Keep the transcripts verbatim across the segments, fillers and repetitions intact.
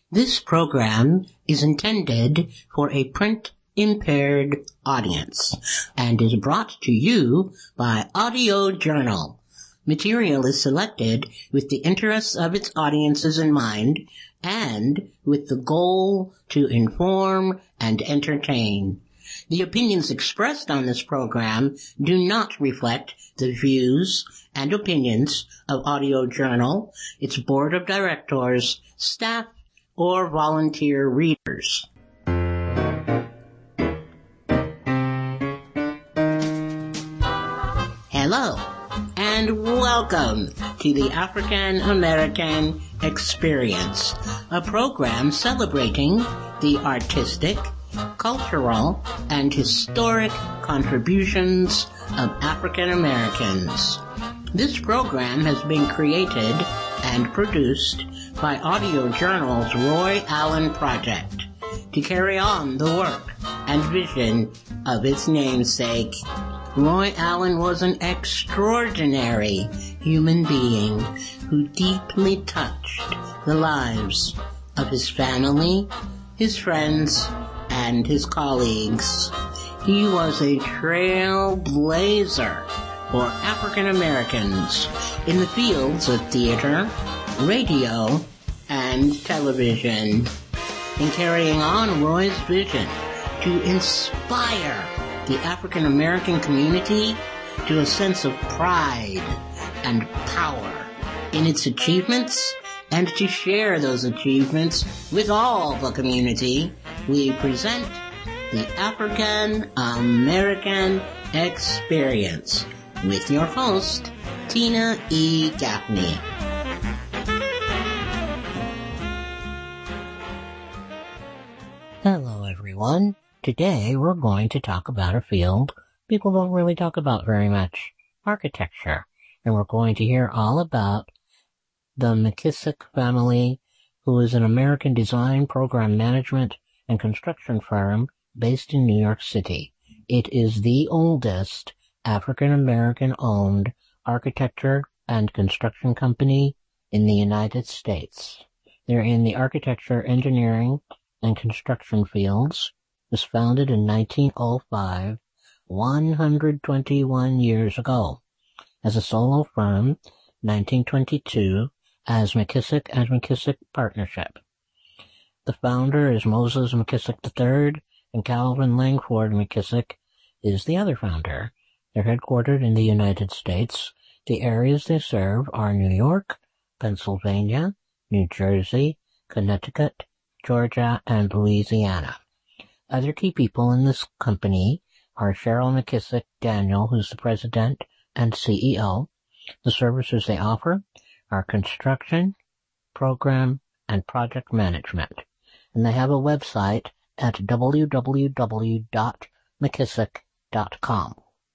This program is intended for a print-impaired audience and is brought to you by Audio Journal. Material is selected with the interests of its audiences in mind and with the goal to inform and entertain. The opinions expressed on this program do not reflect the views and opinions of Audio Journal, its board of directors, staff, or volunteer readers. Hello, and welcome to the African American Experience, a program celebrating the artistic, cultural, and historic contributions of African Americans. This program has been created and produced by Audio Journal's Roy Allen Project to carry on the work and vision of its namesake. Roy Allen was an extraordinary human being who deeply touched the lives of his family, his friends, and his colleagues. He was a trailblazer for African Americans in the fields of theater, radio, and television. In carrying on Roy's vision to inspire the African American community to a sense of pride and power in its achievements, and to share those achievements with all the community, we present the African American Experience with your host, Tina E. Gaffney. Hello, everyone. Today we're going to talk about a field people don't really talk about very much, architecture. And we're going to hear all about the McKissick family, who is an American design, program management, and construction firm based in New York City. It is the oldest African-American-owned architecture and construction company in the United States. They're in the architecture, engineering, and construction fields. It was founded in nineteen oh five, one hundred twenty-one years ago. As a solo firm, nineteen twenty-two, as McKissick and McKissick Partnership. The founder is Moses McKissick the third, and Calvin Langford McKissick is the other founder. They're headquartered in the United States. The areas they serve are New York, Pennsylvania, New Jersey, Connecticut, Georgia, and Louisiana. Other key people in this company are Cheryl McKissick Daniel, who's the president and C E O. The services they offer are construction, program, and project management. And they have a website at w w w dot mckissick dot com.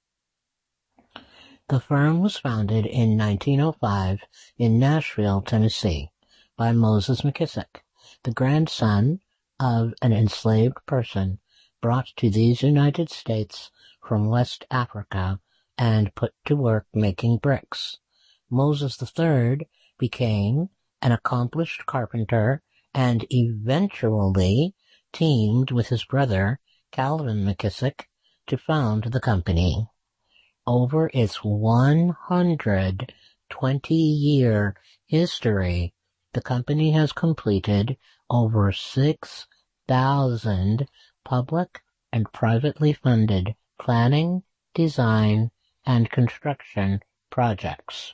The firm was founded in nineteen oh five in Nashville, Tennessee, by Moses McKissick, the grandson of an enslaved person brought to these United States from West Africa and put to work making bricks. Moses the third became an accomplished carpenter and eventually teamed with his brother, Calvin McKissick, to found the company. Over its one hundred twenty-year history, the company has completed over six thousand public and privately funded planning, design, and construction projects.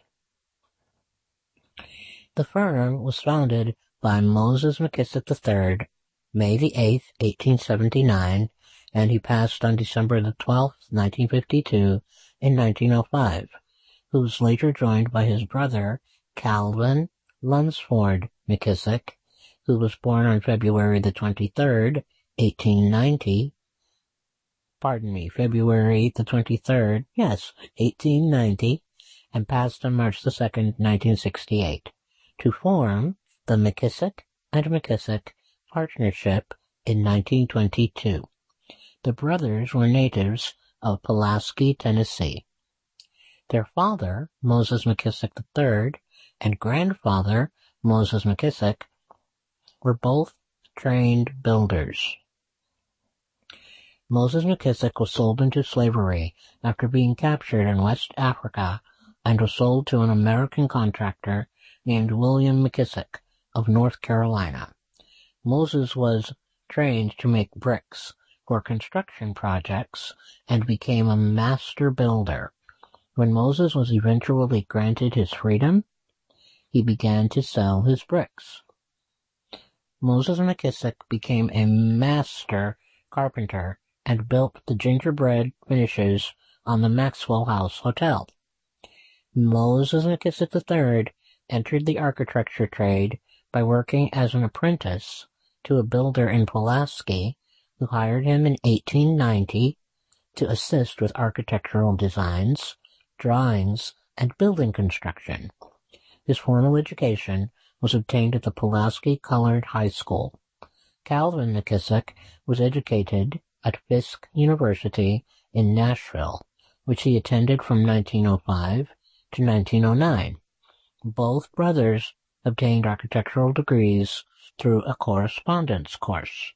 The firm was founded by Moses McKissick the third, May the eighth, eighteen seventy-nine, and he passed on December the twelfth, nineteen fifty-two, in nineteen oh five, who was later joined by his brother, Calvin Lunsford McKissick, who was born on February the twenty-third, eighteen ninety, pardon me, February the twenty-third, yes, eighteen ninety, and passed on March the second, nineteen sixty-eight, to form the McKissick and McKissick Partnership in nineteen twenty-two. The brothers were natives of Pulaski, Tennessee. Their father, Moses McKissick the third, and grandfather, Moses McKissick, were both trained builders. Moses McKissick was sold into slavery after being captured in West Africa and was sold to an American contractor named William McKissick of North Carolina. Moses was trained to make bricks for construction projects and became a master builder. When Moses was eventually granted his freedom, he began to sell his bricks. Moses McKissick became a master carpenter and built the gingerbread finishes on the Maxwell House Hotel. Moses McKissick the third entered the architecture trade by working as an apprentice to a builder in Pulaski who hired him in eighteen ninety to assist with architectural designs, drawings, and building construction. His formal education was obtained at the Pulaski Colored High School. Calvin McKissick was educated at Fisk University in Nashville, which he attended from nineteen oh five to nineteen oh nine. Both brothers obtained architectural degrees through a correspondence course.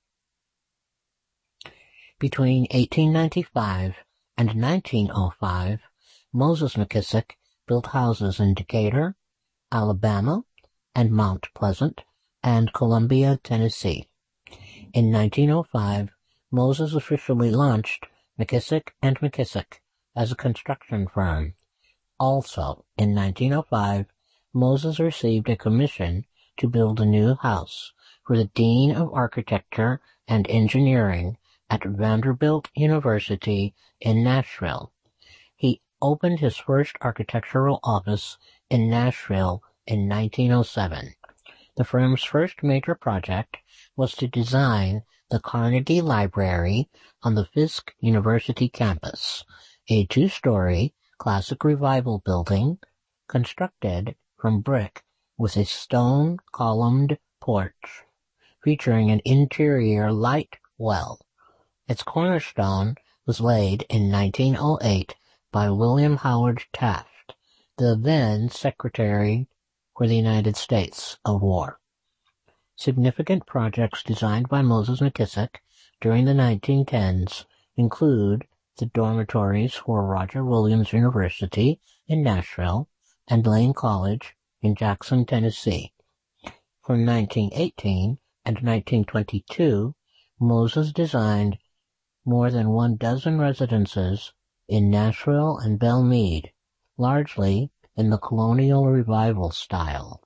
Between eighteen ninety-five and nineteen oh five, Moses McKissick built houses in Decatur, Alabama, and Mount Pleasant, and Columbia, Tennessee. In nineteen oh five, Moses officially launched McKissick and McKissick as a construction firm. Also, in nineteen oh five, Moses received a commission to build a new house for the Dean of Architecture and Engineering at Vanderbilt University in Nashville. He opened his first architectural office in Nashville in nineteen oh seven. The firm's first major project was to design the Carnegie Library on the Fisk University campus, a two-story classic revival building constructed from brick with a stone columned porch featuring an interior light well. Its cornerstone was laid in nineteen oh eight by William Howard Taft, the then Secretary for the United States of War. Significant projects designed by Moses McKissick during the nineteen tens include the dormitories for Roger Williams University in Nashville and Lane College in Jackson, Tennessee. From nineteen eighteen and nineteen twenty-two, Moses designed more than one dozen residences in Nashville and Belle Meade, largely in the colonial revival style.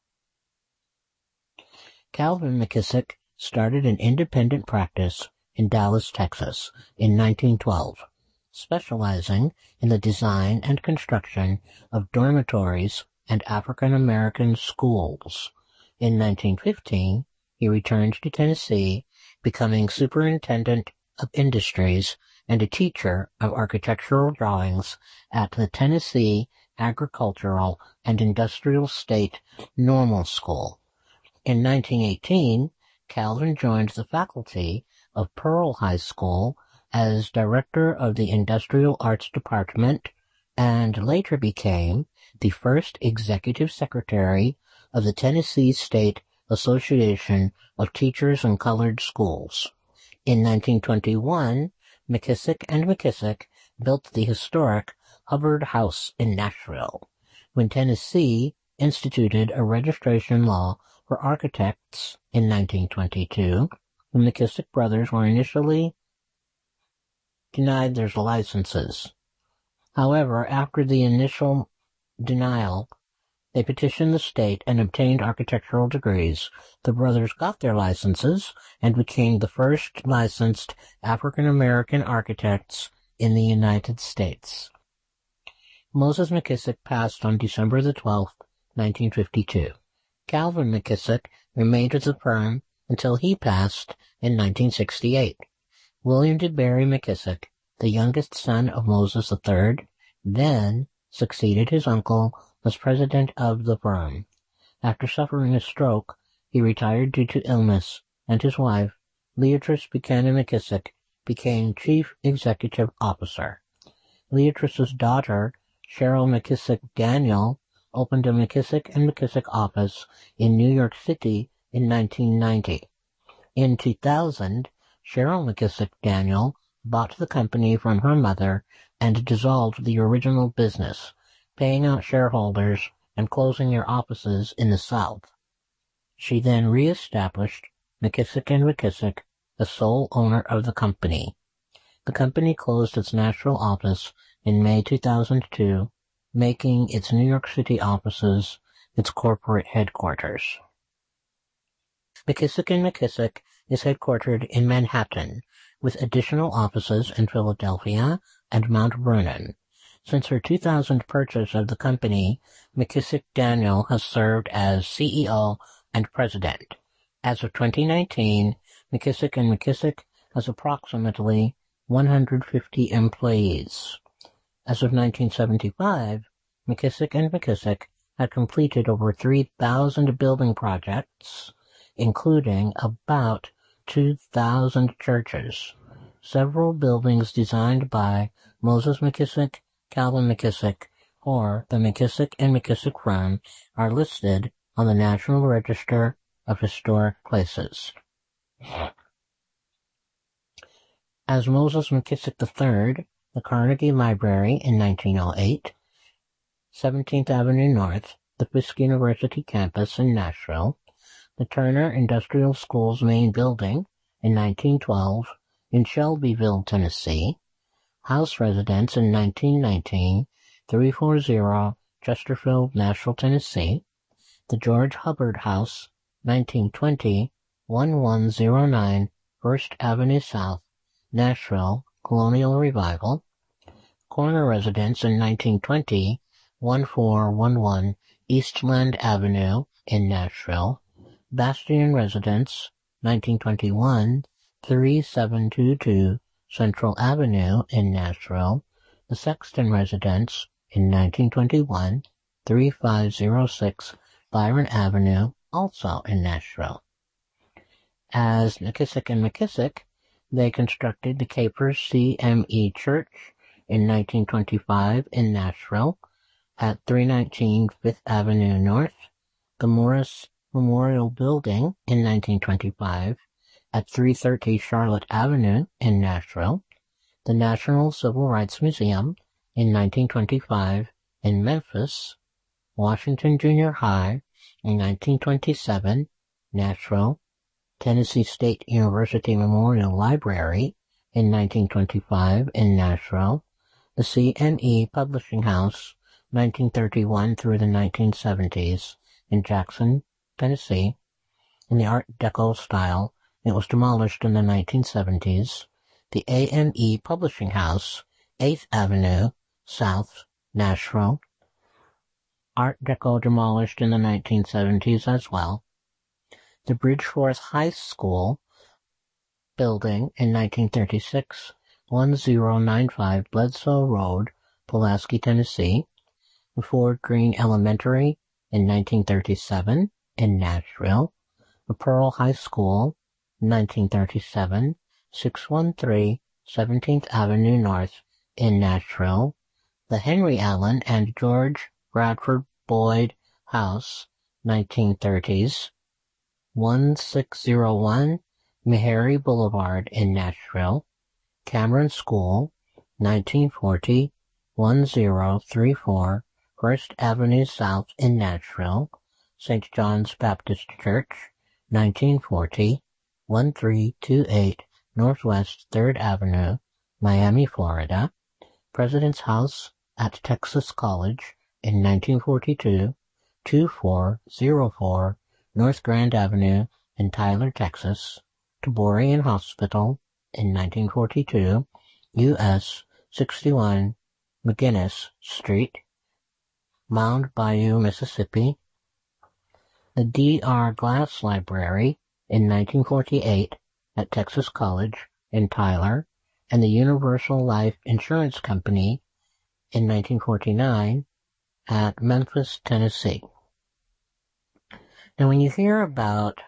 Calvin McKissick started an independent practice in Dallas, Texas in nineteen twelve, specializing in the design and construction of dormitories and African American schools. In nineteen fifteen, he returned to Tennessee, becoming superintendent of industries and a teacher of architectural drawings at the Tennessee Agricultural and Industrial State Normal School. In nineteen eighteen, Calvin joined the faculty of Pearl High School as director of the Industrial Arts Department and later became the first executive secretary of the Tennessee State Association of Teachers in Colored Schools. In nineteen twenty-one, McKissick and McKissick built the historic Hubbard House in Nashville. When Tennessee instituted a registration law for architects in nineteen twenty-two, the McKissick brothers were initially denied their licenses. However, after the initial denial, they petitioned the state and obtained architectural degrees. The brothers got their licenses and became the first licensed African American architects in the United States. Moses McKissick passed on December the twelfth, nineteen fifty-two. Calvin McKissick remained with the firm until he passed in nineteen sixty-eight. William DeBerry McKissick, the youngest son of Moses the third, then succeeded his uncle as president of the firm. After suffering a stroke, he retired due to illness, and his wife, Leatrice Buchanan McKissick, became chief executive officer. Leatrice's daughter, Cheryl McKissick Daniel, opened a McKissick and McKissick office in New York City in nineteen ninety. In two thousand, Cheryl McKissick Daniel bought the company from her mother and dissolved the original business, paying out shareholders and closing their offices in the South. She then re-established McKissick and McKissick, the sole owner of the company. The company closed its Nashville office in May two thousand two, making its New York City offices its corporate headquarters. McKissick and McKissick is headquartered in Manhattan, with additional offices in Philadelphia and Mount Vernon. Since her two thousand purchase of the company, McKissick Daniel has served as C E O and president. As of twenty nineteen, McKissick and McKissick has approximately one hundred fifty employees. As of nineteen seventy-five, McKissick and McKissick had completed over three thousand building projects, including about two thousand churches. Several buildings designed by Moses McKissick, Calvin McKissick, or the McKissick and McKissick firm are listed on the National Register of Historic Places. As Moses McKissick the third, the Carnegie Library in nineteen oh eight, seventeenth Avenue North, the Fisk University campus in Nashville, the Turner Industrial School's main building in nineteen twelve in Shelbyville, Tennessee, house residence in nineteen nineteen, three forty Chesterfield, Nashville, Tennessee, the George Hubbard House, nineteen twenty, eleven oh nine First Avenue South, Nashville, Colonial Revival, corner residence in nineteen twenty, fourteen eleven Eastland Avenue in Nashville, Bastion Residence, nineteen twenty-one, thirty-seven twenty-two Central Avenue in Nashville, the Sexton Residence in nineteen twenty-one, thirty-five oh six Byron Avenue, also in Nashville. As McKissick and McKissick, they constructed the Capers C M E Church in nineteen twenty-five in Nashville at three nineteen Fifth Avenue North, the Morris Memorial Building in nineteen twenty-five at three thirty Charlotte Avenue in Nashville, the National Civil Rights Museum in nineteen twenty-five in Memphis, Washington Junior High in nineteen twenty-seven, Nashville, Tennessee State University Memorial Library in nineteen twenty-five in Nashville, the C M E Publishing House, nineteen thirty-one through the nineteen seventies, in Jackson, Tennessee, in the Art Deco style. It was demolished in the nineteen seventies. The A M E Publishing House, eighth Avenue, South, Nashville. Art Deco demolished in the nineteen seventies as well. The Bridgeforth High School building in nineteen thirty-six, ten ninety-five Bledsoe Road, Pulaski, Tennessee. The Ford Green Elementary in nineteen thirty-seven in Nashville. The Pearl High School, nineteen thirty-seven, six thirteen seventeenth Avenue North in Nashville. The Henry Allen and George Bradford Boyd House, nineteen thirties, sixteen oh one Meharry Boulevard in Nashville. Cameron School, nineteen forty, ten thirty-four First Avenue South in Nashville. Saint John's Baptist Church, nineteen forty, thirteen twenty-eight Northwest third Avenue, Miami, Florida. President's House at Texas College in nineteen forty-two, twenty-four oh four North Grand Avenue in Tyler, Texas. Taborian Hospital in nineteen forty-two, U S sixty-one McGinnis Street, Mound Bayou, Mississippi. The D R Glass Library in nineteen forty-eight at Texas College in Tyler, and the Universal Life Insurance Company in nineteen forty-nine at Memphis, Tennessee. Now, when you hear about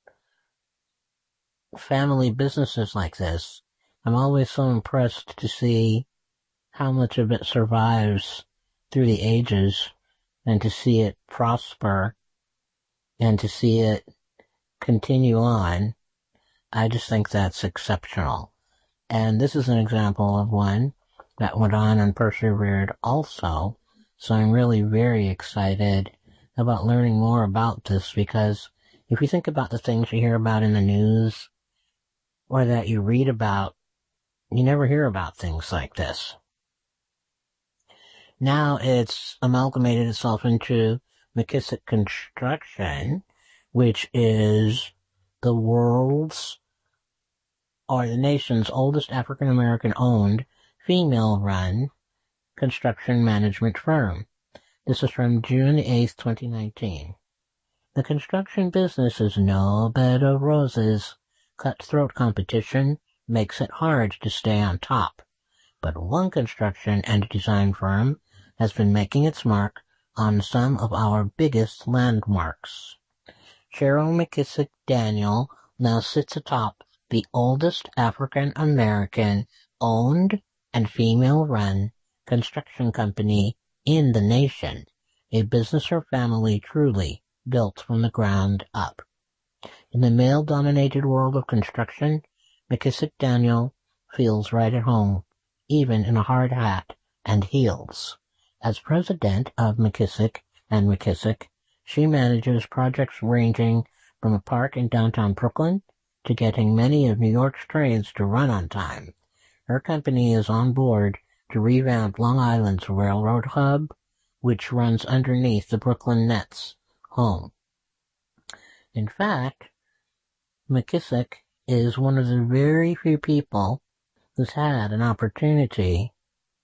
family businesses like this, I'm always so impressed to see how much of it survives through the ages, and to see it prosper, and to see it continue on. I just think that's exceptional. And this is an example of one that went on and persevered also. So I'm really very excited about learning more about this, because if you think about the things you hear about in the news or that you read about, you never hear about things like this. Now it's amalgamated itself into McKissick Construction, which is the world's or the nation's oldest African-American owned, female-run construction management firm. This is from June eighth, twenty nineteen. The construction business is no bed of roses. Cutthroat competition makes it hard to stay on top. But one construction and design firm has been making its mark on some of our biggest landmarks. Cheryl McKissick Daniel now sits atop the oldest African-American owned and female-run construction company in the nation, a business her family truly built from the ground up. In the male-dominated world of construction, McKissick Daniel feels right at home, even in a hard hat and heels. As president of McKissick and McKissick, she manages projects ranging from a park in downtown Brooklyn to getting many of New York's trains to run on time. Her company is on board to revamp Long Island's railroad hub, which runs underneath the Brooklyn Nets' home. In fact, McKissick is one of the very few people who's had an opportunity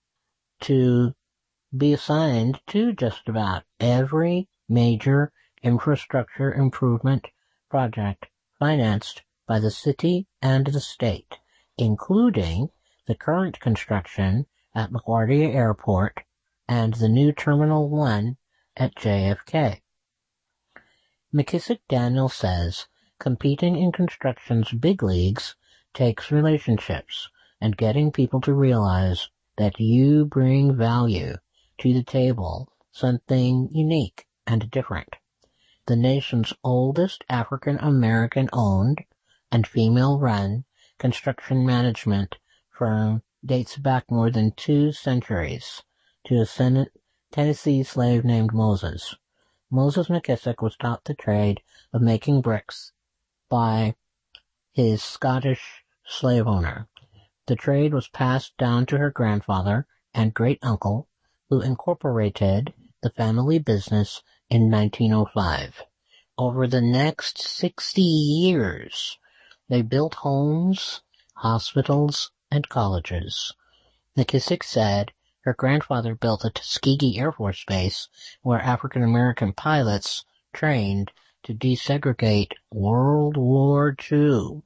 to be assigned to just about every major infrastructure improvement project financed by the city and the state, including the current construction at LaGuardia Airport and the new Terminal one at J F K. McKissick Daniel says competing in construction's big leagues takes relationships and getting people to realize that you bring value to the table, something unique and different. The nation's oldest African-American owned and female-run construction management firm dates back more than two centuries to a Tennessee slave named Moses. Moses McKissick was taught the trade of making bricks by his Scottish slave owner. The trade was passed down to her grandfather and great-uncle, who incorporated the family business in nineteen oh five. Over the next sixty years, they built homes, hospitals, and colleges. McKissick said her grandfather built a Tuskegee Air Force Base where African-American pilots trained to desegregate World War Two.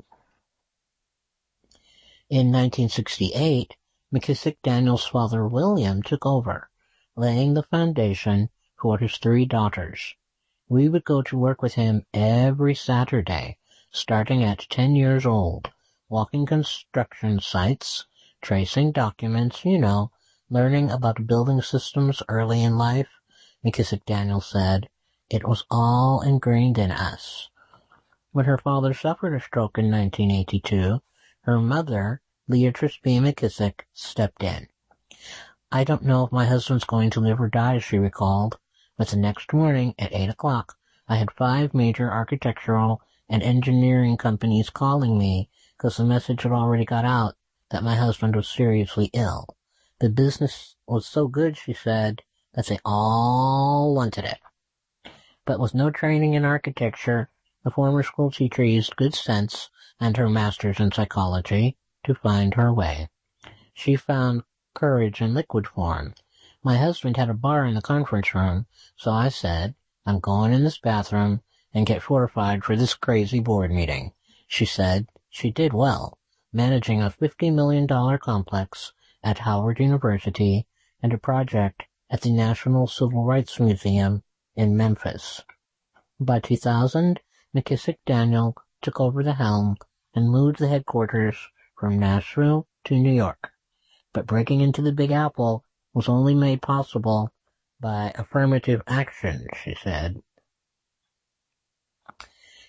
In nineteen sixty-eight, McKissick Daniel's father William took over, laying the foundation for his three daughters. We would go to work with him every Saturday, starting at ten years old, walking construction sites, tracing documents, you know, learning about building systems early in life. McKissick Daniel said, it was all ingrained in us. When her father suffered a stroke in nineteen eighty-two, her mother, Leatrice B. McKissick, stepped in. I don't know if my husband's going to live or die, she recalled, but the next morning at eight o'clock, I had five major architectural and engineering companies calling me because the message had already got out that my husband was seriously ill. The business was so good, she said, that they all wanted it. But with no training in architecture, the former school teacher used good sense and her master's in psychology to find her way. She found courage in liquid form. My husband had a bar in the conference room, so I said, I'm going in this bathroom and get fortified for this crazy board meeting. She said she did well, managing a fifty million dollars complex at Howard University and a project at the National Civil Rights Museum in Memphis. By two thousand, McKissick Daniel took over the helm and moved the headquarters from Nashville to New York. But breaking into the Big Apple was only made possible by affirmative action, she said.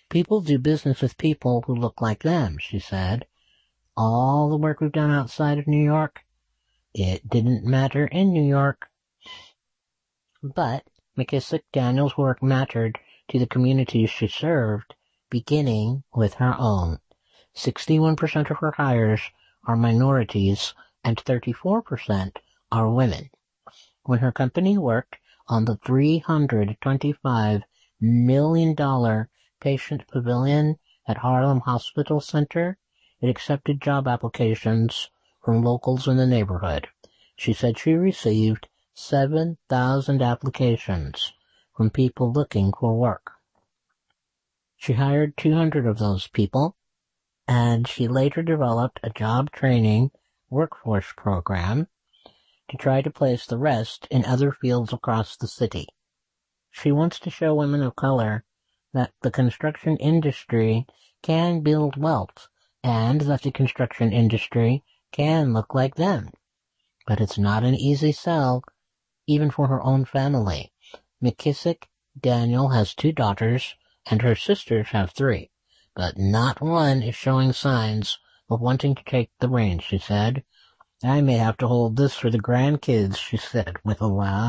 People do business with people who look like them, she said. All the work we've done outside of New York, it didn't matter in New York. But McKissick Daniels' work mattered to the communities she served, beginning with her own. sixty-one percent of her hires are minorities and thirty-four percent are women. When her company worked on the three hundred twenty-five million dollars patient pavilion at Harlem Hospital Center, it accepted job applications from locals in the neighborhood. She said she received seven thousand applications from people looking for work. She hired two hundred of those people, and she later developed a job training workforce program to try to place the rest in other fields across the city. She wants to show women of color that the construction industry can build wealth and that the construction industry can look like them. But it's not an easy sell, even for her own family. McKissick Daniel has two daughters, and her sisters have three, but not one is showing signs of wanting to take the reins, she said. I may have to hold this for the grandkids, she said with a laugh.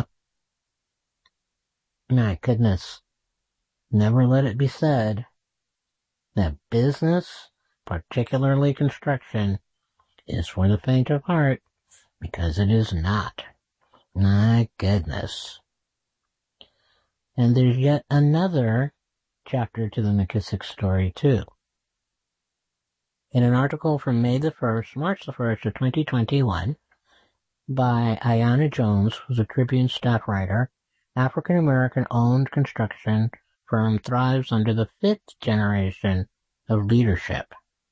My goodness, never let it be said that business, particularly construction, is for the faint of heart, because it is not. My goodness. And there's yet another chapter to the McKissick story, too. In an article from May the first, March the first of twenty twenty-one, by Ayanna Jones, who's a Tribune staff writer, African-American-owned construction firm thrives under the fifth generation of leadership.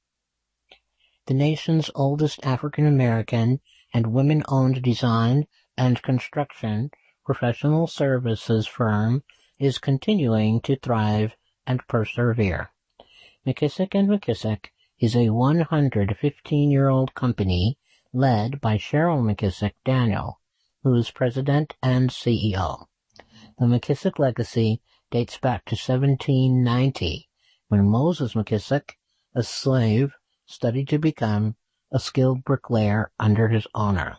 The nation's oldest African-American and women-owned design and construction professional services firm is continuing to thrive and persevere. McKissick and McKissick is a one hundred fifteen-year-old company led by Cheryl McKissick Daniel, who is president and C E O. The McKissick legacy dates back to seventeen ninety, when Moses McKissick, a slave, studied to become a skilled bricklayer under his owner.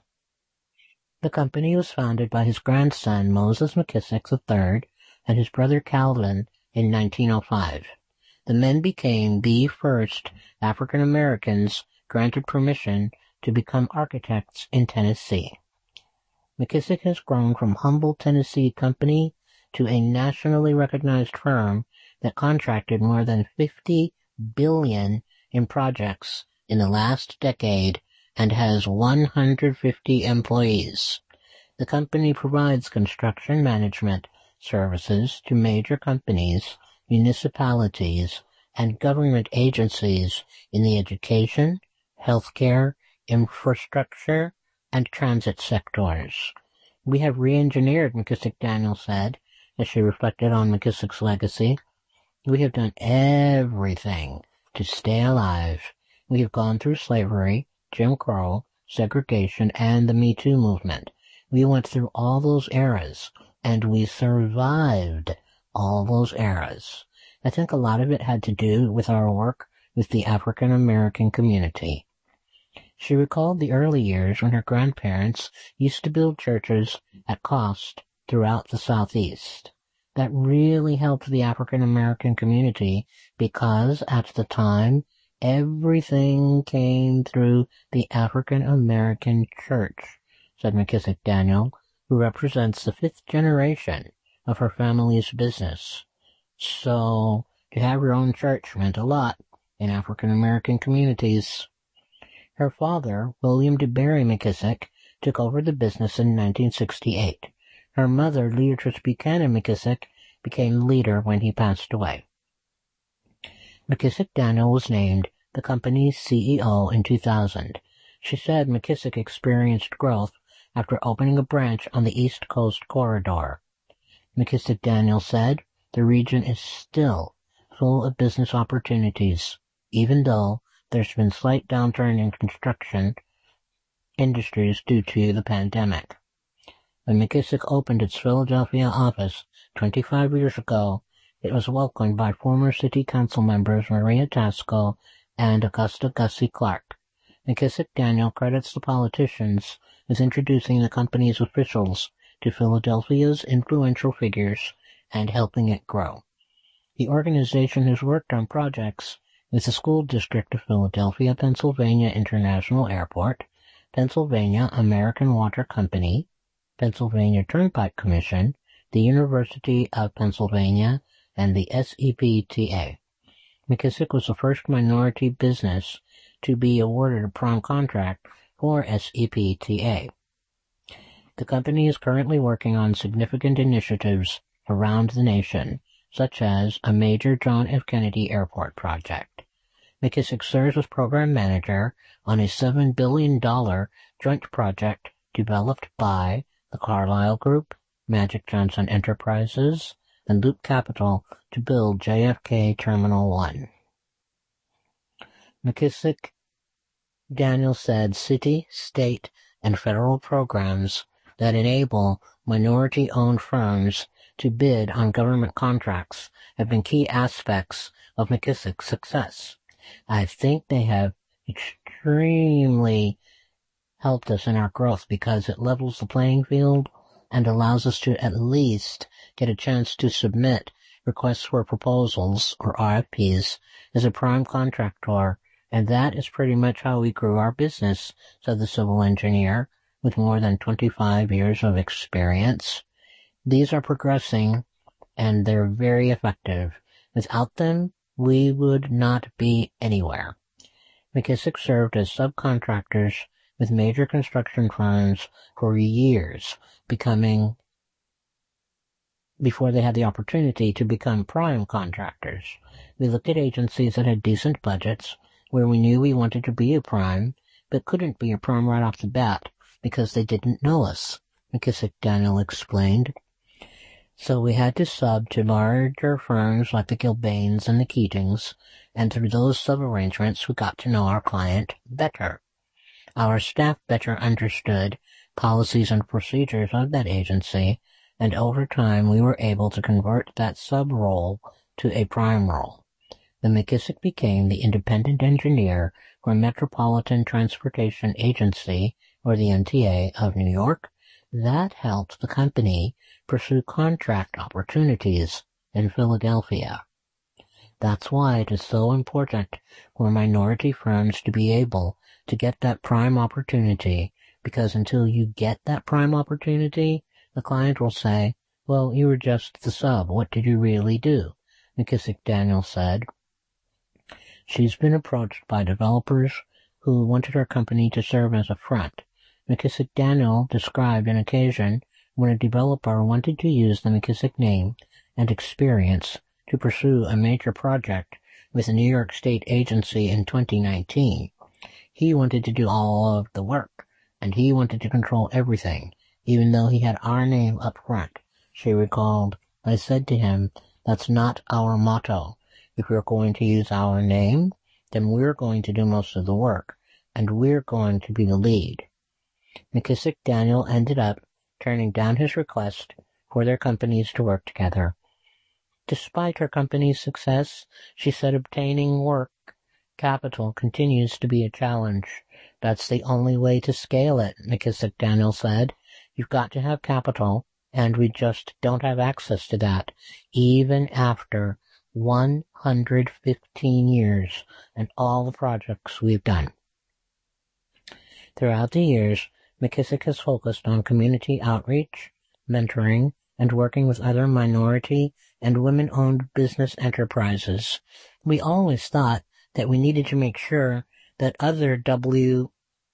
The company was founded by his grandson Moses McKissick the third and his brother Calvin in nineteen oh five. The men became the first African Americans granted permission to become architects in Tennessee. McKissick has grown from humble Tennessee company to a nationally recognized firm that contracted more than fifty billion dollars in projects in the last decade and has one hundred fifty employees. The company provides construction management services to major companies, municipalities, and government agencies in the education, healthcare, infrastructure, and transit sectors. We have re-engineered, McKissick Daniel said, as she reflected on McKissick's legacy. We have done everything to stay alive. We have gone through slavery, Jim Crow, segregation, and the Me Too movement. We went through all those eras, and we survived all those eras. I think a lot of it had to do with our work with the African American community. She recalled the early years when her grandparents used to build churches at cost throughout the Southeast. That really helped the African American community because, at the time, everything came through the African American church, said McKissick Daniel, who represents the fifth generation of her family's business. So, to have your own church meant a lot in African American communities. Her father, William DeBerry McKissick, took over the business in nineteen sixty-eight. Her mother, Leatrice Buchanan McKissick, became the leader when he passed away. McKissick Daniel was named the company's C E O in two thousand. She said McKissick experienced growth after opening a branch on the East Coast corridor. McKissick Daniel said the region is still full of business opportunities, even though there's been slight downturn in construction industries due to the pandemic. When McKissick opened its Philadelphia office twenty-five years ago, It was welcomed by former City Council members Maria Tasco and Augusta Gussie Clark. McKissick Daniel credits the politicians with introducing the company's officials to Philadelphia's influential figures and helping it grow. The organization has worked on projects with the School District of Philadelphia, Pennsylvania International Airport, Pennsylvania American Water Company, Pennsylvania Turnpike Commission, the University of Pennsylvania, and the S E P T A. McKissick was the first minority business to be awarded a prime contract for S E P T A. The company is currently working on significant initiatives around the nation, such as a major John F. Kennedy Airport project. McKissick serves as program manager on a seven billion dollars joint project developed by the Carlyle Group, Magic Johnson Enterprises, and Loop Capital to build J F K Terminal one. McKissick Daniel said city, state, and federal programs that enable minority-owned firms to bid on government contracts have been key aspects of McKissick's success. I think they have extremely helped us in our growth because it levels the playing field and allows us to at least get a chance to submit requests for proposals, or R F Ps, as a prime contractor, and that is pretty much how we grew our business, said the civil engineer, with more than twenty-five years of experience. These are progressing, and they're very effective. Without them, we would not be anywhere. McKissick served as subcontractors with major construction firms for years, becoming, before they had the opportunity to become prime contractors. We looked at agencies that had decent budgets, where we knew we wanted to be a prime, but couldn't be a prime right off the bat because they didn't know us, McKissick Daniel explained. So we had to sub to larger firms like the Gilbanes and the Keatings, and through those sub-arrangements we got to know our client better. Our staff better understood policies and procedures of that agency, and over time we were able to convert that sub-role to a prime role. The McKissick became the independent engineer for Metropolitan Transportation Agency, or the M T A, of New York. That helped the company pursue contract opportunities in Philadelphia. That's why it is so important for minority firms to be able to get that prime opportunity, because until you get that prime opportunity, the client will say, well, you were just the sub. What did you really do? McKissick Daniel said. She's been approached by developers who wanted her company to serve as a front. McKissick Daniel described an occasion when a developer wanted to use the McKissick name and experience to pursue a major project with a New York State agency in twenty nineteen. He wanted to do all of the work, and he wanted to control everything, even though he had our name up front. She recalled, I said to him, that's not our motto. If we're going to use our name, then we're going to do most of the work, and we're going to be the lead. McKissick Daniel ended up turning down his request for their companies to work together. Despite her company's success, she said obtaining work capital continues to be a challenge. That's the only way to scale it, McKissick Daniel said. You've got to have capital, and we just don't have access to that, even after one hundred fifteen years and all the projects we've done. Throughout the years, McKissick has focused on community outreach, mentoring, and working with other minority and women-owned business enterprises. We always thought that we needed to make sure that other W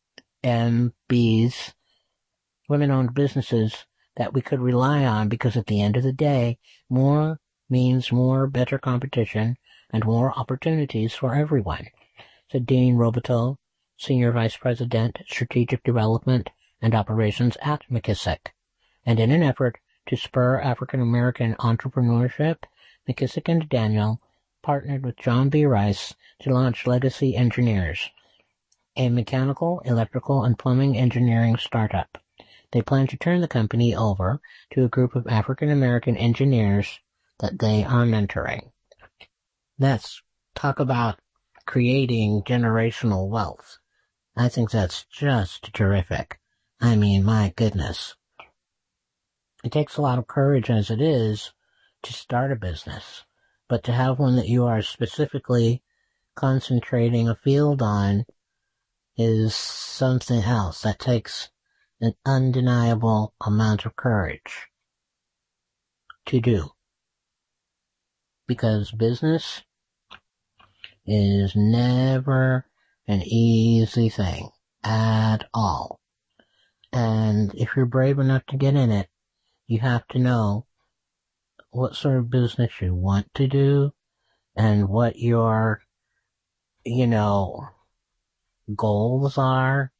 M Bs, women-owned businesses, that we could rely on, because at the end of the day, more means more better competition and more opportunities for everyone, said Dean Robitel, Senior Vice President, Strategic Development and Operations at McKissick. And in an effort to spur African-American entrepreneurship, McKissick and Daniel partnered with John B. Rice to launch Legacy Engineers, a mechanical, electrical, and plumbing engineering startup. They plan to turn the company over to a group of African-American engineers that they are mentoring. Let's talk about creating generational wealth. I think that's just terrific. I mean, my goodness. It takes a lot of courage as it is to start a business, but to have one that you are specifically concentrating a field on is something else. That takes an undeniable amount of courage to do. Because business is never an easy thing at all. And if you're brave enough to get in it, you have to know what sort of business you want to do and what your, you know, goals are,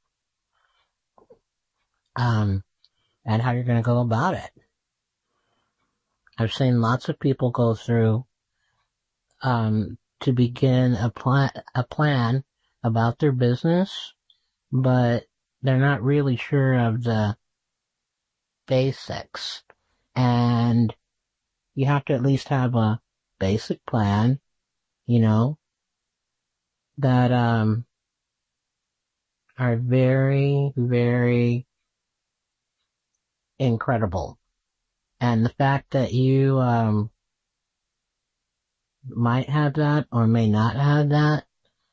um, and how you're going to go about it. I've seen lots of people go through, um, to begin a plan, a plan about their business, but they're not really sure of the basics. And you have to at least have a basic plan, you know, that, um, are very, very incredible. And the fact that you, um, might have that or may not have that,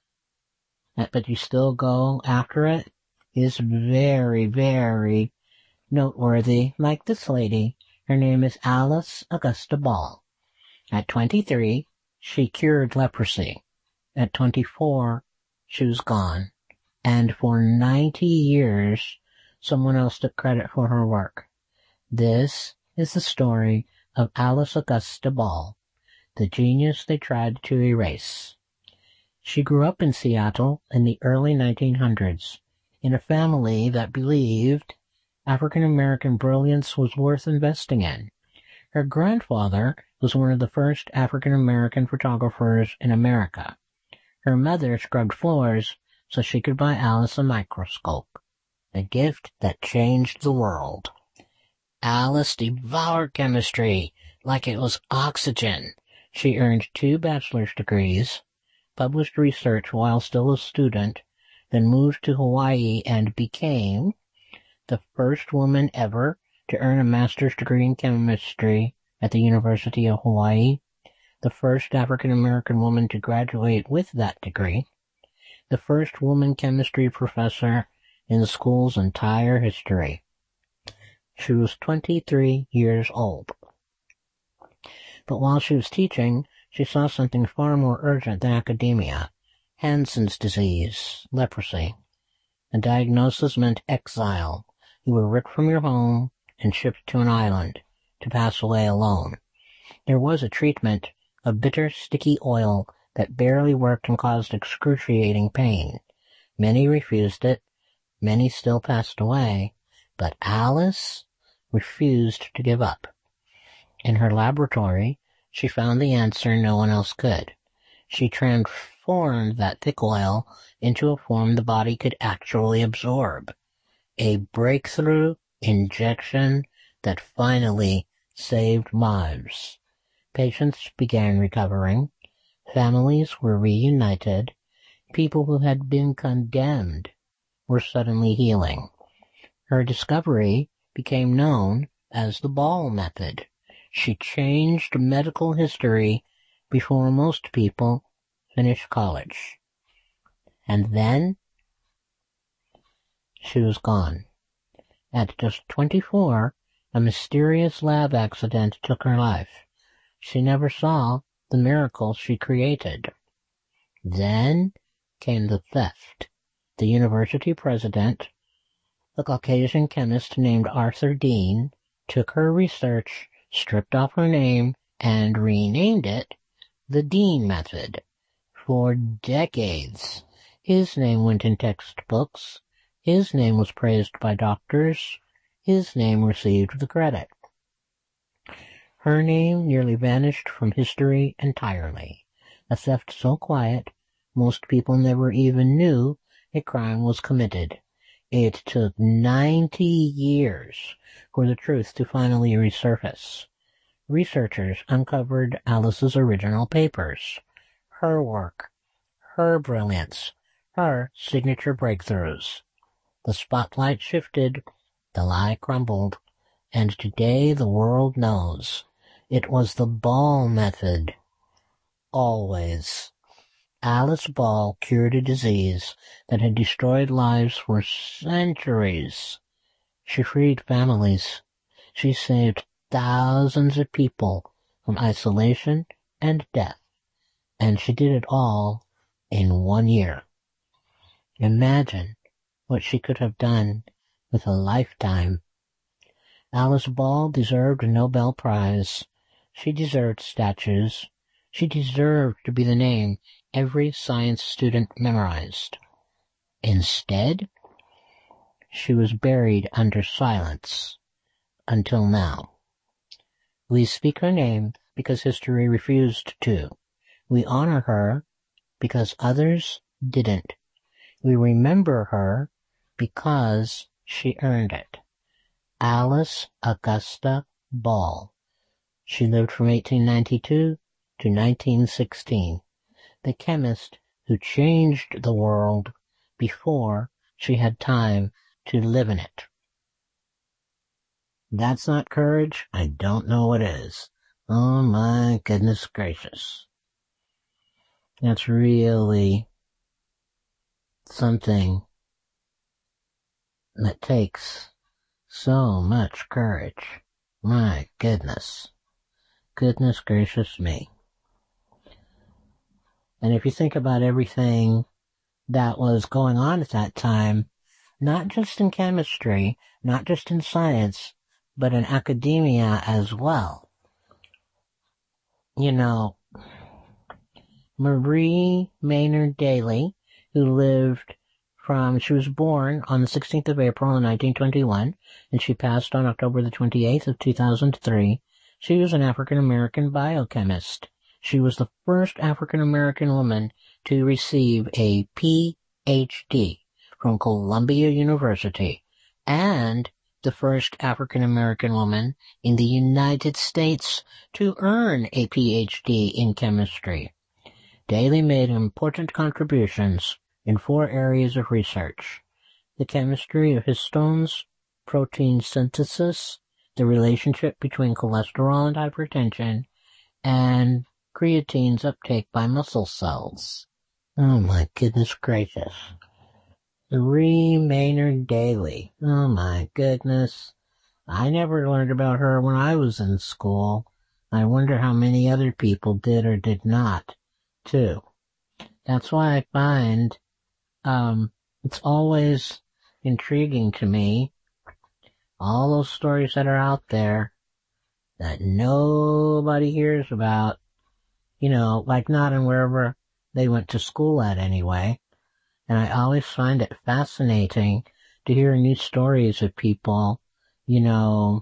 but you still go after it, is very, very noteworthy. Like this lady, her name is Alice Augusta Ball. At twenty-three, she cured leprosy. At twenty-four, she was gone. And for ninety years, someone else took credit for her work. This is the story of Alice Augusta Ball, the genius they tried to erase. She grew up in Seattle in the early nineteen hundreds, in a family that believed African American brilliance was worth investing in. Her grandfather was one of the first African American photographers in America. Her mother scrubbed floors so she could buy Alice a microscope, a gift that changed the world. Alice devoured chemistry like it was oxygen. She earned two bachelor's degrees, published research while still a student, then moved to Hawaii and became the first woman ever to earn a master's degree in chemistry at the University of Hawaii, the first African American woman to graduate with that degree, the first woman chemistry professor in the school's entire history. She was twenty-three years old. But while she was teaching, she saw something far more urgent than academia: Hansen's disease, leprosy. A diagnosis meant exile. You were ripped from your home and shipped to an island to pass away alone. There was a treatment, a bitter, sticky oil that barely worked and caused excruciating pain. Many refused it. Many still passed away. But Alice refused to give up. In her laboratory, she found the answer no one else could. She transformed that thick oil into a form the body could actually absorb. A breakthrough injection that finally saved lives. Patients began recovering. Families were reunited. People who had been condemned were suddenly healing. Her discovery became known as the Ball method. She changed medical history before most people finished college. And then she was gone. At just twenty-four, a mysterious lab accident took her life. She never saw the miracle she created. Then came the theft. The university president, a Caucasian chemist named Arthur Dean, took her research, stripped off her name, and renamed it the Dean Method. For decades, his name went in textbooks. His name was praised by doctors. His name received the credit. Her name nearly vanished from history entirely. A theft so quiet, most people never even knew a crime was committed. It took ninety years for the truth to finally resurface. researchers uncovered Alice's original papers, her work, her brilliance, her signature breakthroughs. The spotlight shifted, the lie crumbled, and today the world knows it was the Ball method. Always. Alice Ball cured a disease that had destroyed lives for centuries. She freed families. She saved thousands of people from isolation and death. And she did it all in one year. Imagine what she could have done with a lifetime. Alice Ball deserved a Nobel Prize. She deserved statues. She deserved to be the name every science student memorized. Instead, she was buried under silence until now. We speak her name because history refused to. We honor her because others didn't. We remember her because she earned it. Alice Augusta Ball. She lived from eighteen ninety-two to nineteen sixteen. The chemist who changed the world before she had time to live in it. That's not courage. I don't know what is. Oh my goodness gracious. That's really something that takes so much courage. My goodness. Goodness gracious me. And if you think about everything that was going on at that time, not just in chemistry, not just in science, but in academia as well. You know, Marie Maynard Daly, who lived from, she was born on the sixteenth of April in nineteen twenty-one, and she passed on October the twenty-eighth of two thousand three. She was an African-American biochemist. She was the first African-American woman to receive a P H D from Columbia University, and the first African-American woman in the United States to earn a P H D in chemistry. Daly made important contributions in four areas of research: the chemistry of histones, protein synthesis, the relationship between cholesterol and hypertension, and creatine's uptake by muscle cells. Oh my goodness gracious. Marie Maynard Daly. Oh my goodness. I never learned about her when I was in school. I wonder how many other people did or did not, too. That's why I find, um, it's always intriguing to me, all those stories that are out there that nobody hears about, you know, like not in wherever they went to school at anyway. And I always find it fascinating to hear new stories of people, you know,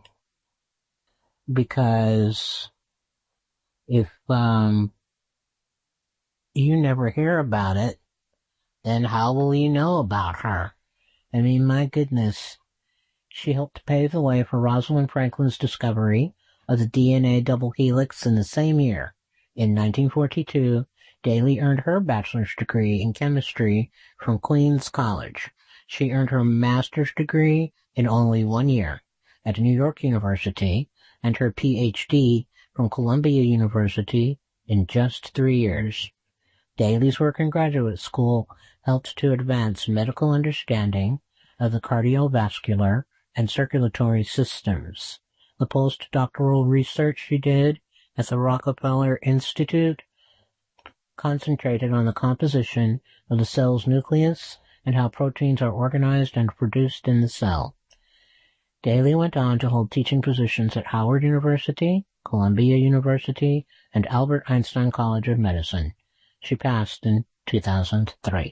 because if um you never hear about it, then how will you know about her? I mean, my goodness, she helped pave the way for Rosalind Franklin's discovery of the D N A double helix in the same year. In nineteen forty-two, Daly earned her bachelor's degree in chemistry from Queens College. She earned her master's degree in only one year at New York University and her P H D from Columbia University in just three years. Daly's work in graduate school helped to advance medical understanding of the cardiovascular and circulatory systems. The postdoctoral research she did at the Rockefeller Institute concentrated on the composition of the cell's nucleus and how proteins are organized and produced in the cell. Daly went on to hold teaching positions at Howard University, Columbia University, and Albert Einstein College of Medicine. She passed in two thousand three.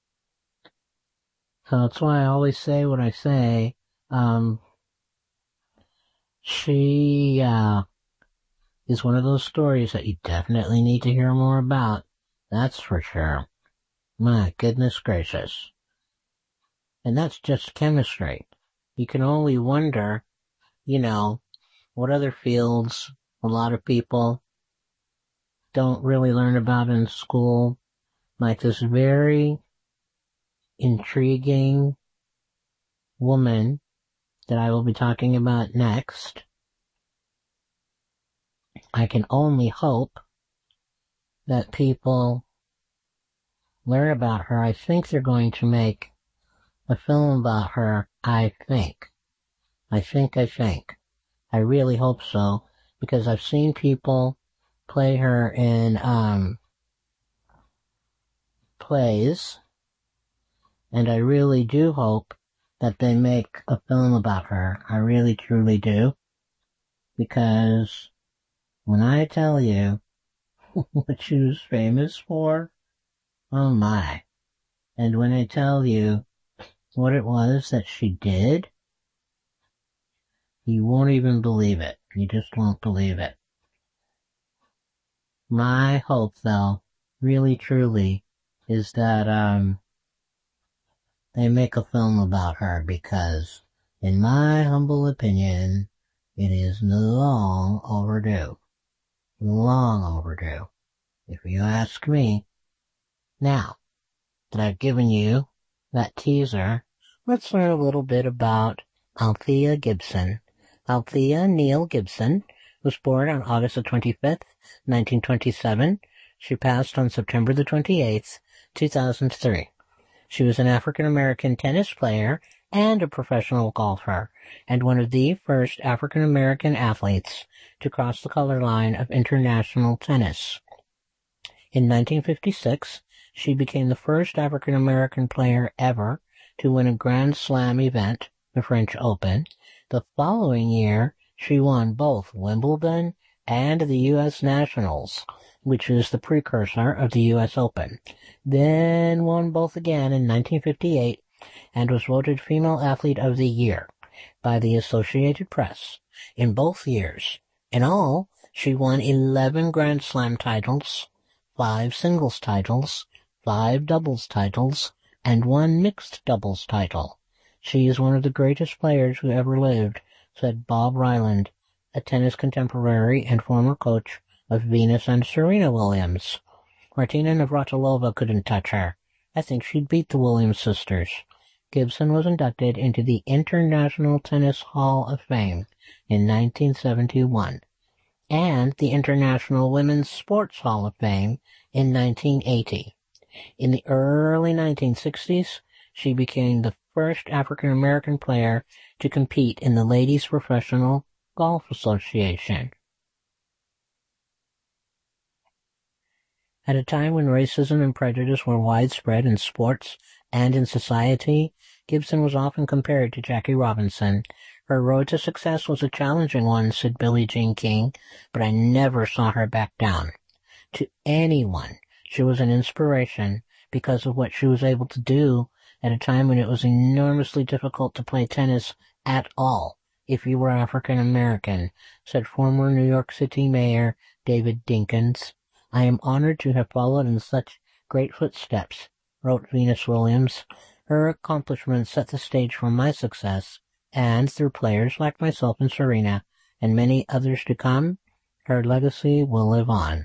So that's why I always say what I say. Um, she uh, is one of those stories that you definitely need to hear more about. That's for sure. My goodness gracious. And that's just chemistry. You can only wonder, you know, what other fields a lot of people don't really learn about in school, like this very intriguing woman that I will be talking about next. I can only hope that people learn about her. I think they're going to make a film about her. I think. I think, I think. I really hope so, because I've seen people play her in, um, plays, and I really do hope that they make a film about her. I really truly do, because when I tell you what she was famous for, oh my. And when I tell you what it was that she did, you won't even believe it. You just won't believe it. My hope, though, really truly, is that, um, they make a film about her, because, in my humble opinion, it is long overdue. Long overdue, if you ask me. Now that I've given you that teaser, let's learn a little bit about Althea Gibson. Althea Neal Gibson was born on August the twenty-fifth, nineteen twenty-seven. She passed on September the twenty-eighth, two thousand three. She was an African-American tennis player and a professional golfer, and one of the first African-American athletes to cross the color line of international tennis. In nineteen fifty-six, she became the first African-American player ever to win a Grand Slam event, the French Open. The following year, she won both Wimbledon and the U S Nationals, which is the precursor of the U S Open, then won both again in nineteen fifty-eight and was voted Female Athlete of the Year by the Associated Press in both years. In all, she won eleven Grand Slam titles, five singles titles, five doubles titles, and one mixed doubles title. She is one of the greatest players who ever lived, said Bob Ryland, a tennis contemporary and former coach of Venus and Serena Williams. Martina Navratilova couldn't touch her. I think she'd beat the Williams sisters. Gibson was inducted into the International Tennis Hall of Fame in nineteen seventy-one and the International Women's Sports Hall of Fame in nineteen eighty. In the early nineteen sixties, she became the first African-American player to compete in the Ladies Professional Golf Association. At a time when racism and prejudice were widespread in sports and in society, Gibson was often compared to Jackie Robinson. Her road to success was a challenging one, said Billie Jean King, but I never saw her back down. To anyone, she was an inspiration because of what she was able to do at a time when it was enormously difficult to play tennis at all if you were African American, said former New York City Mayor David Dinkins. I am honored to have followed in such great footsteps, wrote Venus Williams. Her accomplishments set the stage for my success, and through players like myself and Serena, and many others to come, her legacy will live on.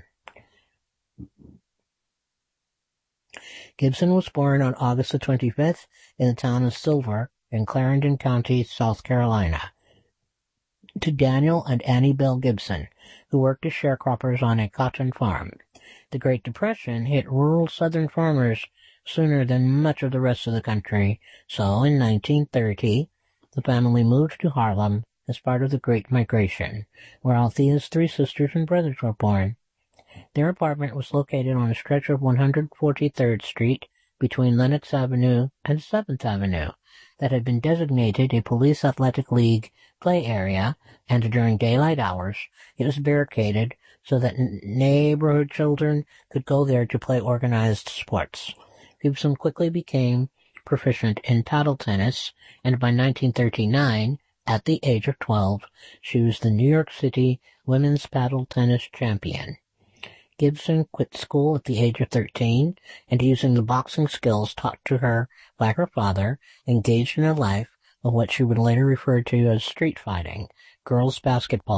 Gibson was born on August the twenty-fifth in the town of Silver in Clarendon County, South Carolina, to Daniel and Annie Bell Gibson, who worked as sharecroppers on a cotton farm. The Great Depression hit rural southern farmers sooner than much of the rest of the country, so in nineteen thirty, the family moved to Harlem as part of the Great Migration, where Althea's three sisters and brothers were born. Their apartment was located on a stretch of one hundred forty-third Street between Lenox Avenue and seventh Avenue that had been designated a police athletic league play area, and during daylight hours it was barricaded so that neighborhood children could go there to play organized sports. Gibson quickly became proficient in paddle tennis, and by nineteen thirty-nine, at the age of twelve, she was the New York City women's paddle tennis champion. Gibson quit school at the age of thirteen, and using the boxing skills taught to her by her father, engaged in a life of what she would later refer to as street fighting, girls basketball,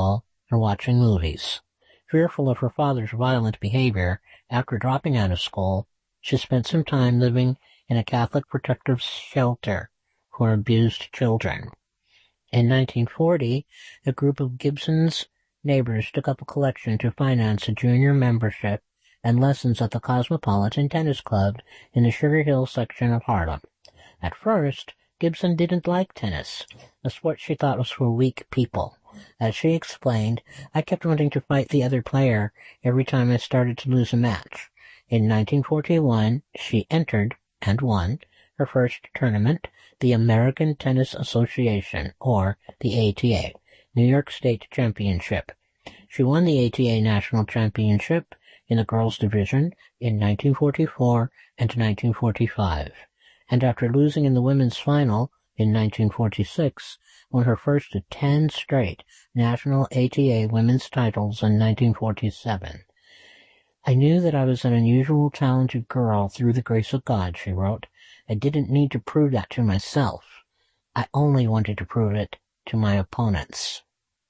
or watching movies. Fearful of her father's violent behavior after dropping out of school, she spent some time living in a Catholic protective shelter for abused children. In nineteen forty, a group of Gibson's neighbors took up a collection to finance a junior membership and lessons at the Cosmopolitan Tennis Club in the Sugar Hill section of Harlem. At first, Gibson didn't like tennis, a sport she thought was for weak people. As she explained, I kept wanting to fight the other player every time I started to lose a match. In nineteen forty-one, she entered, and won, her first tournament, the American Tennis Association, or the A T A, New York State Championship. She won the A T A National Championship in the girls' division in nineteen forty-four and nineteen forty-five, and after losing in the women's final in nineteen forty-six, won her first of ten straight national A T A women's titles in nineteen forty-seven. I knew that I was an unusual talented girl through the grace of God, she wrote. I didn't need to prove that to myself. I only wanted to prove it to my opponents.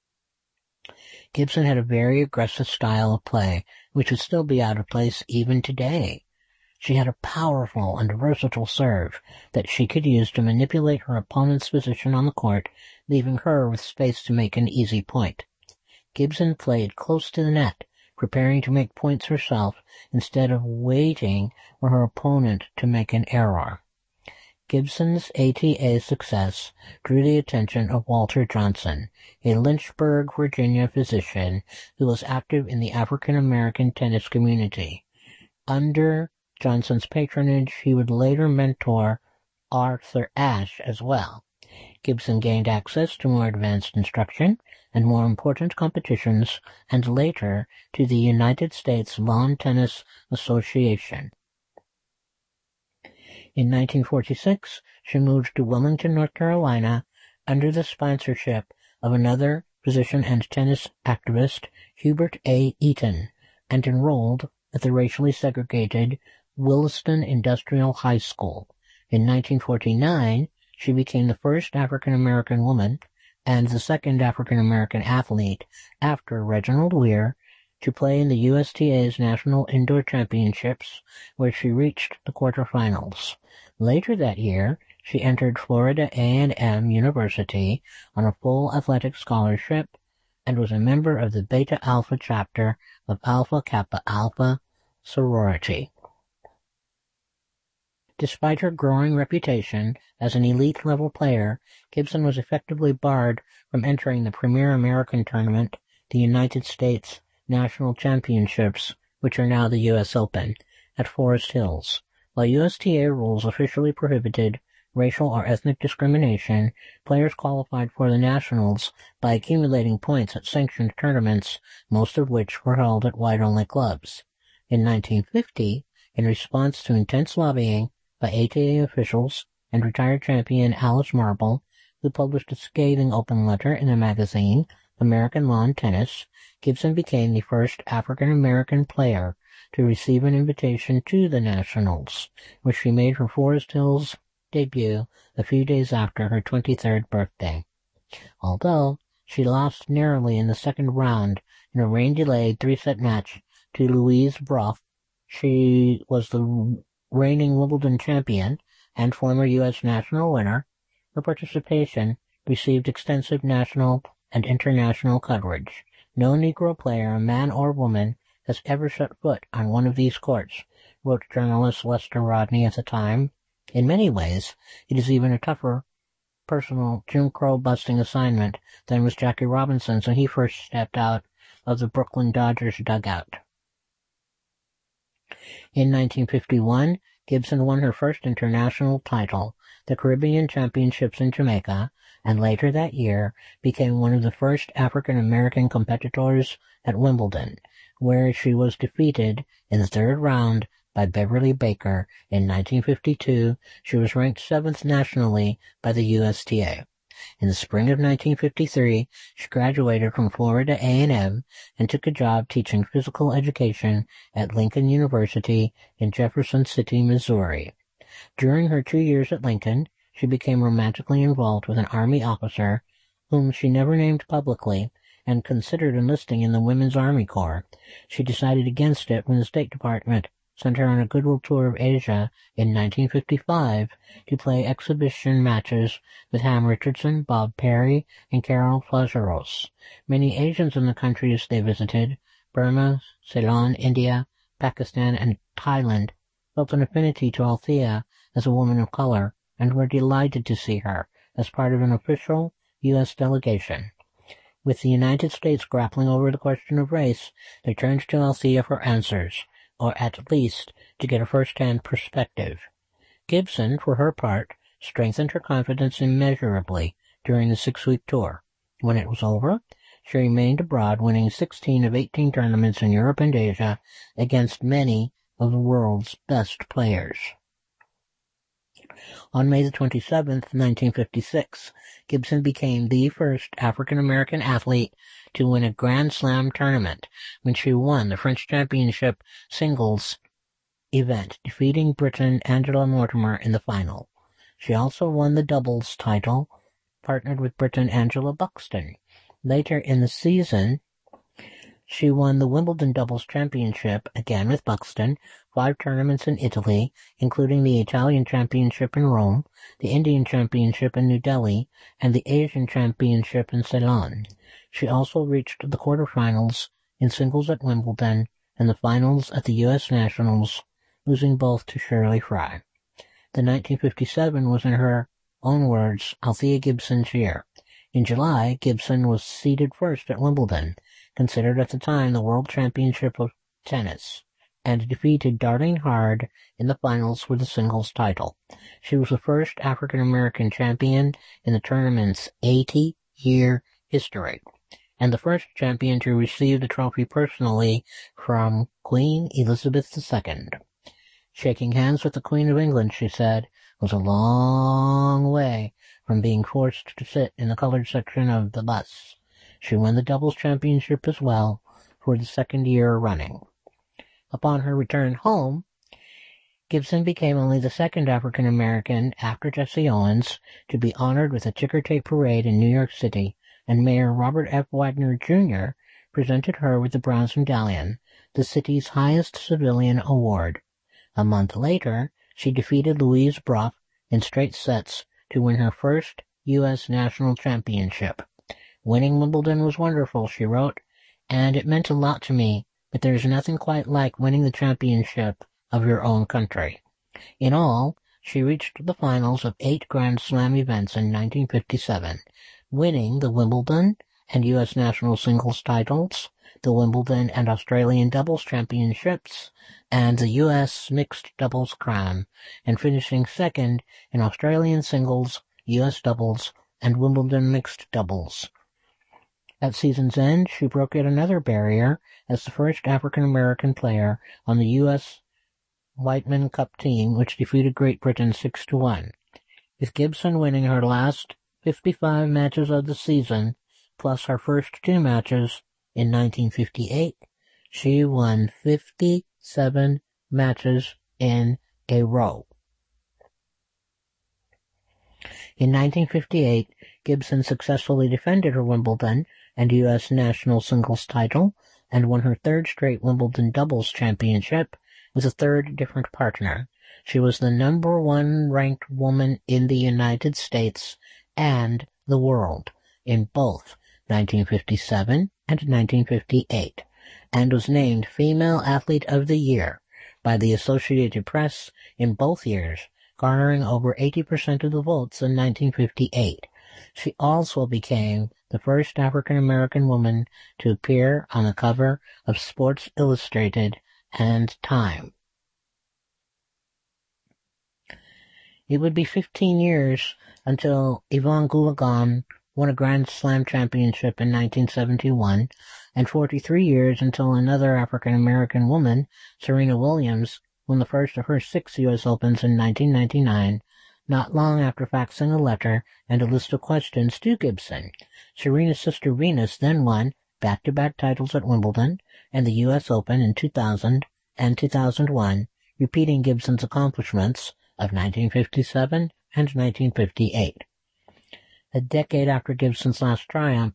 Gibson had a very aggressive style of play, which would still be out of place even today. She had a powerful and versatile serve that she could use to manipulate her opponent's position on the court, leaving her with space to make an easy point. Gibson played close to the net, preparing to make points herself instead of waiting for her opponent to make an error. Gibson's A T A success drew the attention of Walter Johnson, a Lynchburg, Virginia physician who was active in the African-American tennis community. Under Johnson's patronage, he would later mentor Arthur Ashe as well. Gibson gained access to more advanced instruction and more important competitions, and later to the United States Lawn Tennis Association. In nineteen forty-six, she moved to Wilmington, North Carolina, under the sponsorship of another physician and tennis activist, Hubert A. Eaton, and enrolled at the racially segregated Williston Industrial High School. In nineteen forty-nine, she became the first African-American woman and the second African-American athlete after Reginald Weir to play in the U S T A's National Indoor Championships, where she reached the quarterfinals. Later that year, she entered Florida A and M University on a full athletic scholarship and was a member of the Beta Alpha chapter of Alpha Kappa Alpha sorority. Despite her growing reputation as an elite-level player, Gibson was effectively barred from entering the premier American tournament, the United States National Championships, which are now the U S Open, at Forest Hills. While U S T A rules officially prohibited racial or ethnic discrimination, players qualified for the Nationals by accumulating points at sanctioned tournaments, most of which were held at white-only clubs. In nineteen fifty, in response to intense lobbying by A T A officials and retired champion Alice Marble, who published a scathing open letter in the magazine American Lawn Tennis, Gibson became the first African-American player to receive an invitation to the Nationals, which she made her Forest Hills debut a few days after her twenty-third birthday. Although she lost narrowly in the second round in a rain-delayed three-set match to Louise Brough, she was the reigning Wimbledon champion and former U S national winner. Her participation received extensive national and international coverage. No Negro player, man or woman, has ever set foot on one of these courts, wrote journalist Lester Rodney at the time. In many ways, it is even a tougher personal Jim Crow-busting assignment than was Jackie Robinson's when he first stepped out of the Brooklyn Dodgers dugout. In nineteen fifty-one, Gibson won her first international title, the Caribbean Championships in Jamaica, and later that year became one of the first African-American competitors at Wimbledon, where she was defeated in the third round by Beverly Baker. In nineteen fifty-two, she was ranked seventh nationally by the U S T A. In the spring of nineteen fifty-three, she graduated from Florida A and M and took a job teaching physical education at Lincoln University in Jefferson City, Missouri. During her two years at Lincoln, she became romantically involved with an Army officer whom she never named publicly and considered enlisting in the Women's Army Corps. She decided against it when the State Department sent her on a goodwill tour of Asia in nineteen fifty-five to play exhibition matches with Ham Richardson, Bob Perry, and Carol Flageros. Many Asians in the countries they visited, Burma, Ceylon, India, Pakistan, and Thailand, felt an affinity to Althea as a woman of color and were delighted to see her as part of an official U S delegation. With the United States grappling over the question of race, they turned to Althea for answers, or at least to get a first-hand perspective. Gibson, for her part, strengthened her confidence immeasurably during the six-week tour. When it was over, she remained abroad, winning sixteen of eighteen tournaments in Europe and Asia against many of the world's best players. On May the twenty-seventh, nineteen fifty-six, Gibson became the first African-American athlete to win a Grand Slam tournament when she won the French Championship singles event, defeating Briton Angela Mortimer in the final. She also won the doubles title, partnered with Briton Angela Buxton. Later in the season, she won the Wimbledon Doubles Championship, again with Buxton, five tournaments in Italy, including the Italian Championship in Rome, the Indian Championship in New Delhi, and the Asian Championship in Ceylon. She also reached the quarterfinals in singles at Wimbledon and the finals at the U S Nationals, losing both to Shirley Fry. The nineteen fifty-seven was, in her own words, Althea Gibson's year. In July, Gibson was seeded first at Wimbledon, considered at the time the World Championship of Tennis, and defeated Darlene Hard in the finals for the singles title. She was the first African-American champion in the tournament's eighty-year history, and the first champion to receive the trophy personally from Queen Elizabeth the Second. Shaking hands with the Queen of England, she said, was a long way from being forced to sit in the colored section of the bus. She won the doubles championship as well for the second year running. Upon her return home, Gibson became only the second African-American after Jesse Owens to be honored with a ticker tape parade in New York City, and Mayor Robert F. Wagner, Junior presented her with the Bronze Medallion, the city's highest civilian award. A month later, she defeated Louise Brough in straight sets to win her first U S national championship. Winning Wimbledon was wonderful, she wrote, and it meant a lot to me, but there is nothing quite like winning the championship of your own country. In all, she reached the finals of eight Grand Slam events in nineteen fifty-seven, winning the Wimbledon and U S national singles titles, the Wimbledon and Australian doubles championships, and the U S mixed doubles crown, and finishing second in Australian singles, U S doubles, and Wimbledon mixed doubles. At season's end, she broke yet another barrier as the first African-American player on the U S Whiteman Cup team, which defeated Great Britain six to one. With Gibson winning her last fifty-five matches of the season, plus her first two matches in nineteen fifty-eight, she won fifty-seven matches in a row. In nineteen fifty-eight, Gibson successfully defended her Wimbledon and U S national singles title and won her third straight Wimbledon doubles championship with a third different partner. She was the number one ranked woman in the United States and the world in both nineteen fifty-seven and nineteen fifty-eight, and was named Female Athlete of the Year by the Associated Press in both years, garnering over eighty percent of the votes in nineteen fifty-eight. She also became the first African-American woman to appear on the cover of Sports Illustrated and Time. It would be fifteen years until Yvonne Goolagong won a Grand Slam championship in nineteen seventy-one, and forty-three years until another African-American woman, Serena Williams, won the first of her six U S Opens in nineteen ninety-nine, not long after faxing a letter and a list of questions to Gibson. Serena's sister Venus then won back-to-back titles at Wimbledon and the U S Open in two thousand and two thousand one, repeating Gibson's accomplishments of nineteen fifty-seven and nineteen fifty-eight. A decade after Gibson's last triumph,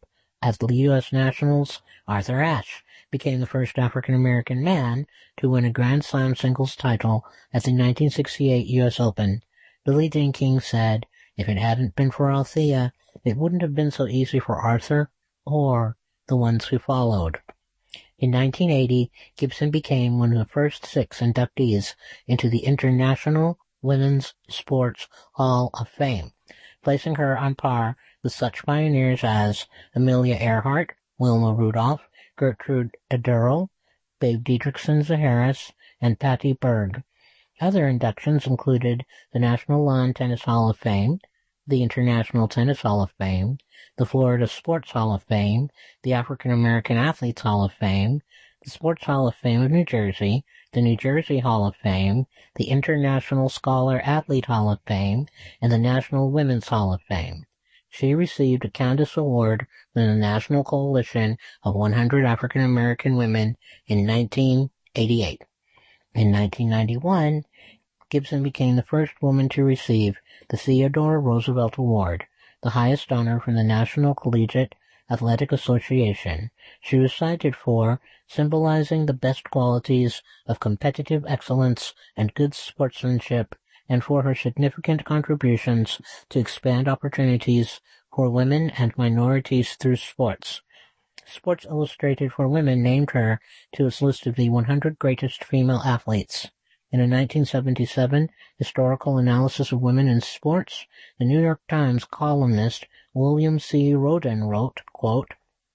At the U S Nationals, Arthur Ashe became the first African-American man to win a Grand Slam singles title at the nineteen sixty-eight U S Open. Billie Jean King said, "If it hadn't been for Althea, it wouldn't have been so easy for Arthur or the ones who followed." In nineteen eighty, Gibson became one of the first six inductees into the International Women's Sports Hall of Fame, placing her on par with such pioneers as Amelia Earhart, Wilma Rudolph, Gertrude Ederle, Babe Didrikson-Zaharis, and Patty Berg. Other inductions included the National Lawn Tennis Hall of Fame, the International Tennis Hall of Fame, the Florida Sports Hall of Fame, the African American Athletes Hall of Fame, the Sports Hall of Fame of New Jersey, the New Jersey Hall of Fame, the International Scholar Athlete Hall of Fame, and the National Women's Hall of Fame. She received a Candace Award from the National Coalition of one hundred African American Women in nineteen eighty-eight. In nineteen ninety-one, Gibson became the first woman to receive the Theodore Roosevelt Award, the highest honor from the National Collegiate Athletic Association. She was cited for symbolizing the best qualities of competitive excellence and good sportsmanship, and for her significant contributions to expand opportunities for women and minorities through sports. Sports Illustrated for Women named her to its list of the one hundred greatest female athletes. In a nineteen seventy-seven historical analysis of women in sports, the New York Times columnist William C. Roden wrote, quote,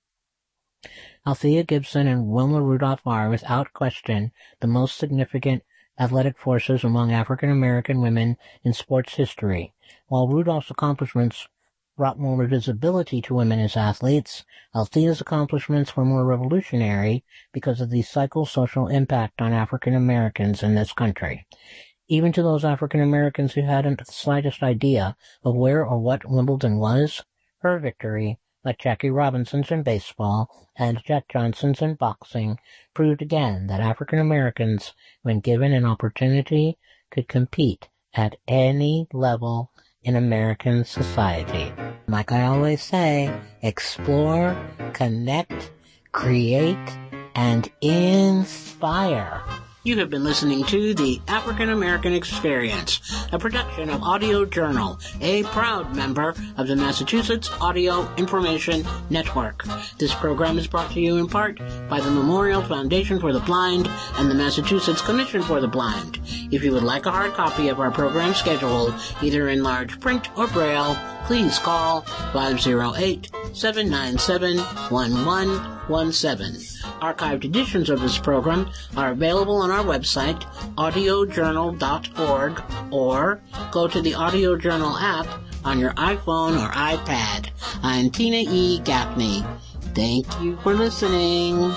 "Althea Gibson and Wilma Rudolph are, without question, the most significant athletic forces among African American women in sports history. While Rudolph's accomplishments brought more visibility to women as athletes, Althea's accomplishments were more revolutionary because of the psychosocial impact on African Americans in this country. Even to those African Americans who hadn't the slightest idea of where or what Wimbledon was, her victory, like Jackie Robinson's in baseball and Jack Johnson's in boxing, proved again that African Americans, when given an opportunity, could compete at any level in American society. Like I always say, explore, connect, create, and inspire." You have been listening to The African American Experience, a production of Audio Journal, a proud member of the Massachusetts Audio Information Network. This program is brought to you in part by the Memorial Foundation for the Blind and the Massachusetts Commission for the Blind. If you would like a hard copy of our program schedule, either in large print or braille, please call five oh eight, seven nine seven, one one one seven. Archived editions of this program are available on our website, audio journal dot org, or go to the Audio Journal app on your iPhone or iPad. I'm Tina E. Gaffney. Thank you for listening.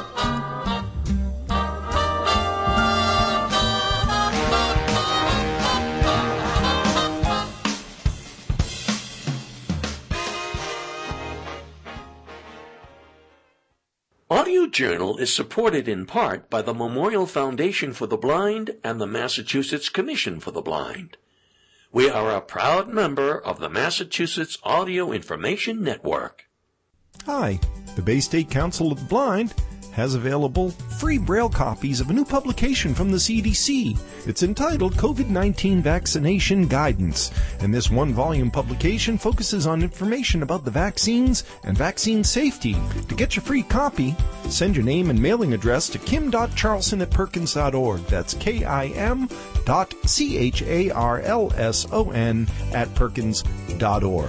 Audio Journal is supported in part by the Memorial Foundation for the Blind and the Massachusetts Commission for the Blind. We are a proud member of the Massachusetts Audio Information Network. Hi, the Bay State Council of the Blind has available free Braille copies of a new publication from the C D C. It's entitled COVID nineteen Vaccination Guidance, and this one-volume publication focuses on information about the vaccines and vaccine safety. To get your free copy, send your name and mailing address to kim.charlson at perkins dot org. That's K-I-M dot C-H-A-R-L-S-O-N at perkins dot org.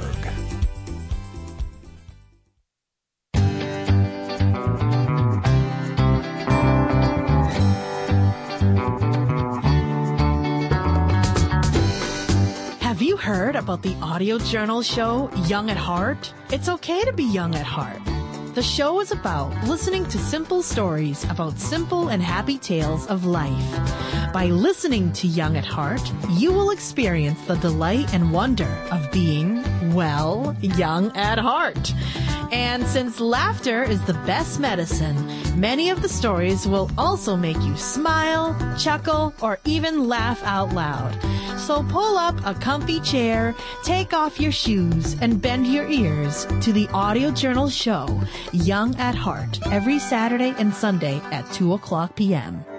Have you heard about the Audio Journal show, Young at Heart? It's okay to be young at heart. The show is about listening to simple stories about simple and happy tales of life. By listening to Young at Heart, you will experience the delight and wonder of being, well, young at heart. And since laughter is the best medicine, many of the stories will also make you smile, chuckle, or even laugh out loud. So pull up a comfy chair, take off your shoes, and bend your ears to the Audio Journal show, Young at Heart, every Saturday and Sunday at two o'clock p.m.